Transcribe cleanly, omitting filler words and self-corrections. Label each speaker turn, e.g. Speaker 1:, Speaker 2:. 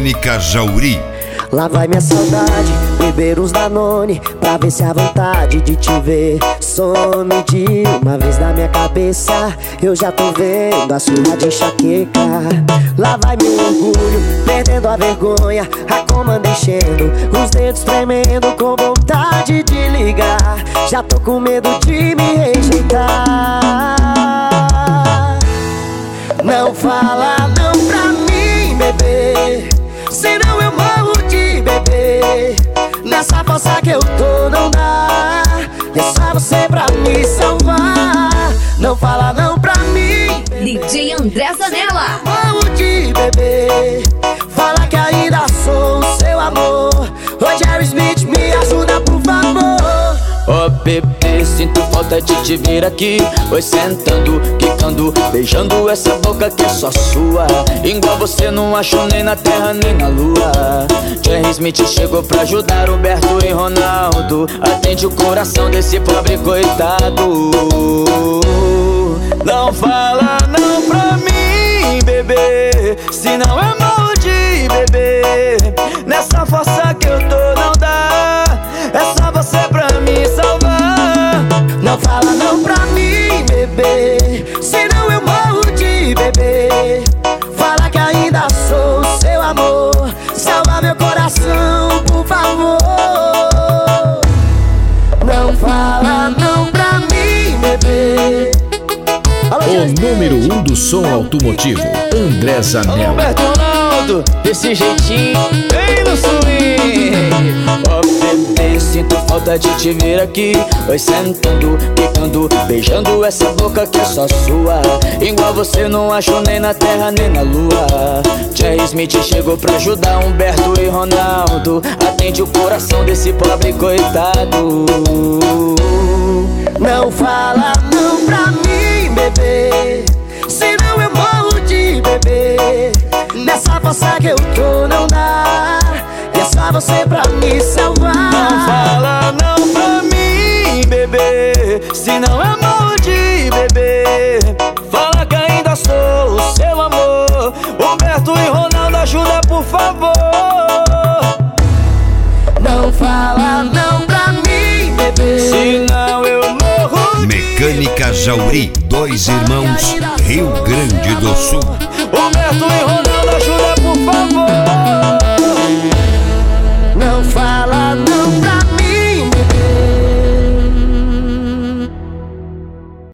Speaker 1: Mecânica Jauri.
Speaker 2: Lá vai minha saudade, beber uns Danone, pra ver se a vontade de te ver some de uma vez na minha cabeça. Eu já tô vendo a sua de enxaqueca. Lá vai meu orgulho, perdendo a vergonha, a comanda enchendo, os dedos tremendo com vontade de ligar. Já tô com medo de me rejeitar. Não fala não pra mim, bebê, senão eu morro de bebê. Nessa força que eu tô não dá, é só você pra me salvar. Não fala não pra mim,
Speaker 3: DJ André Zanella.
Speaker 2: morro de bebê, fala que ainda sou o seu amor. Ô Jerry Smith, me ajuda por favor.
Speaker 4: Ó bebê, sinto falta de te ver aqui. Oi sentando, quicando, beijando essa boca que é só sua. Igual você não acho nem na terra nem na lua. Jerry Smith chegou pra ajudar Humberto e Ronaldo. Atende o coração desse pobre coitado. Não fala não pra mim, bebê, senão eu morro de bebê. Nessa força que eu tô não dá, é só você pra me salvar.
Speaker 2: Não fala não pra mim, bebê, senão eu morro de bebê. Fala que ainda sou o seu amor. Salva meu coração, por favor. Não fala não pra mim, bebê.
Speaker 5: O número 1 do som automotivo, André Zanella.
Speaker 4: Humberto Ronaldo, desse jeitinho, bem no swing. Ó bebê, sinto falta de te ver aqui. Oi sentando, picando, beijando essa boca que é só sua. Igual você não acho nem na terra nem na lua. Jerry Smith chegou pra ajudar Humberto e Ronaldo. Atende o coração desse pobre coitado.
Speaker 2: Não fala não pra mim, bebê, senão eu morro de bebê. Nessa força que eu tô não dá, é só você pra me salvar.
Speaker 4: Não fala não pra mim, bebê, senão eu morro de bebê. Fala que ainda sou o seu amor. Humberto e Ronaldo, ajuda por favor.
Speaker 2: Não fala não pra mim, bebê,
Speaker 4: Senão eu morro de
Speaker 1: Mecânica Jauri, dois irmãos, Rio Grande do Sul.
Speaker 4: Humberto e Ronaldo.